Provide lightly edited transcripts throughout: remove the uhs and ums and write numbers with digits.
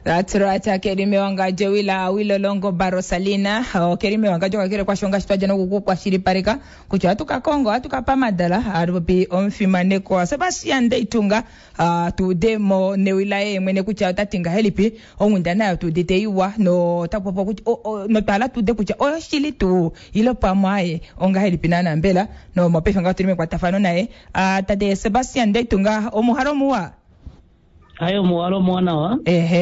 That's right. Kerime wangaje wilo longo barosalina. Kerime wangaje wakire kwa shonga shitwaje no kuku kwa shiri parika. Kucho atuka Kongo atuka pamadala. Arubi omfimane kwa Sebastian Ndeitunga. Tu demo ne wilaye mwene kucha utatinga helipi. Omunda nayo tu deteiwa no tapopo kucho no tala tu de kucha shili tu ilo pamaye onga helipi nana mbela no mapefa nga turime kwa tafano nae. Tade Sebastian Ndeitunga omuharo muwa. Ayo muharo mwana wa.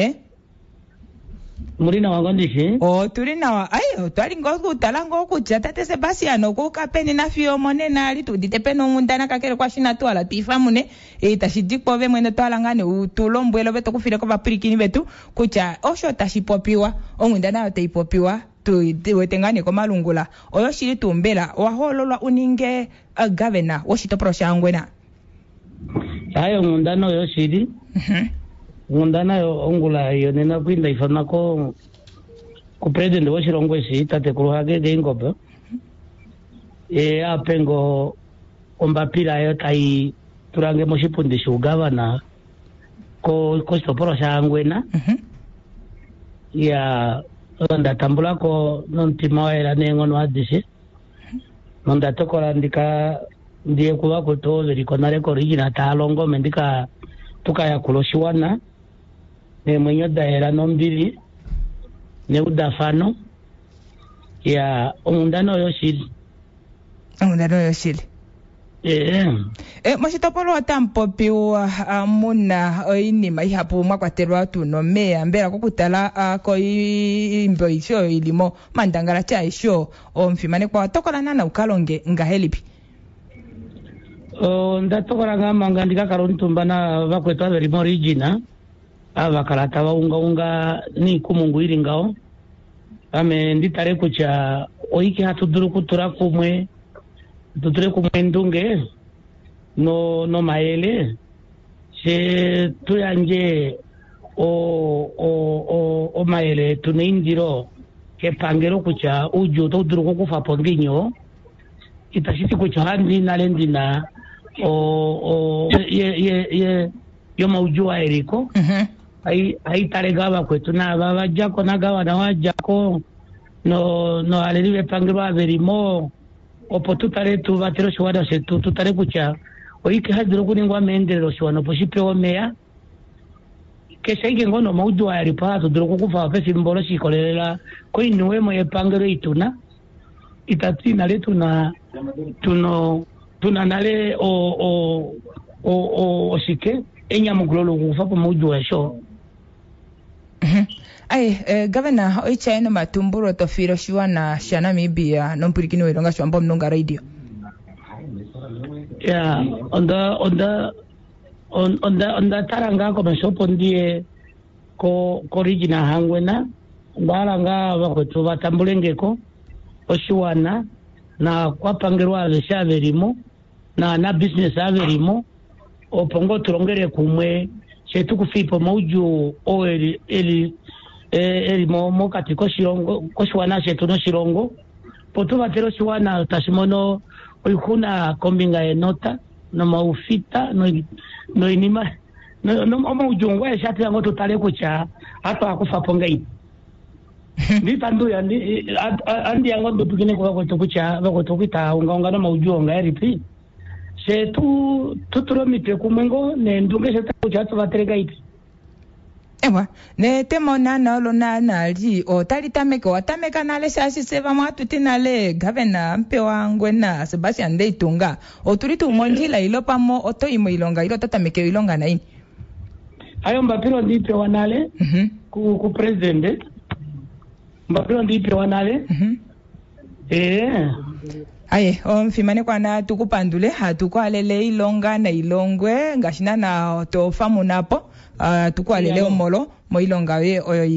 Murina wangondishi turina wa ayo twali ngokutala ngokuja tate Sebastian okukapeni na fio monena ali tuditepeno mundana kakere kwa shina twala tifamune tashidikpo ve mwene twala ngane utulombwelo beto kufire ko bapirikini betu kucha osho tashipopiwa omundana yote ipopiwa wetengane ko malungula oyo shiri tumbela wahololwa uninge governor woshitopro shangwena ayo mundana oyo shiri mundana yo ongula yo nena kwinda ifana ko president wa shirongwe si tate kuruhage de ngobe apengo ombapira yo tai turange moshipundi shugavana ko stoporo shangwena ya onda tambula ko nontima era nengono adise onda tokora ndika ndiye kuba ko to rikonare ko rigina talongo mendika tukaya kuloshiwana ne mwenyo daera nombiri ne udafano ya omundano yoshili mashitopolo watampopiwa muna oinima ihapu mwakwaterwa tuno mea mbera kukutala ko imbo isho ilimo mandangala cha isho omfimane kwa tokola nana ukalonge ngahelipi ndatokola ngama ngandika karontumba na vakwetwa very origina avakalata vaunga ni kumungu iri ngao ame nditare kucha oiki hatuduru kutura kumwe tuture kumwe ndunge no maele se tuyanje o maele tuneindiro ke pangero kucha uju tuduru kufa ponginyo itashiti kucha handi nalendina yo maujua eriko ai taregaba kwetu na baba jako na gawa na wajako no alelive pangirwa verimo opo tutare tu batero shwada se tutare kucha oike hadiro kuningwa mendero shwana poshipe omea keshaike ngono maujua eripa tuduro kufa pesi mbolo shikolela ko inwe mo epangiro ituna itatina letu na tuna nale o shike enya mugulolo kufa po maujua sho governor oichaino matumburo tofiro shiwana shana mibia nompurikini welonga shwamba mnonga radio onda taranga ko meshopo ndie ko origina hangwena ndaranga bakwetu batambulengeko oshiwana na kwapangirwa beshaverimo na business averimo opongo turongere kumwe chetu kufipo mauju o eli mo katiko shirongo koshwana chetu no shirongo poto batero shwana tashimono oikuna kombinga enota no maufita no inima no mauju ngwa shatu yango tutale kucha hata akufa pongai ndi tandu ya andi yango ndopikine kwa kucha kuita unga no mauju nga eripi se tuturomite kumwengo ne ndunge se takucha tubaterega ipi ewa ne temona nalo nali otalitameka watameka nale sasi seva mwatu tinale governor mpewa ngwena Sebastian Ndeitunga otulitu monjila ilopamo otoimo ilonga ilo tatameke ilonga na ini ayo mbapiro ndipewa nale ku president mbapiro ndipewa nale aye omfimane kwana tukupandule hatukwalele ilonga na ilongwe ngashina na tofamu napo tukwalele omolo mo ilonga we oyo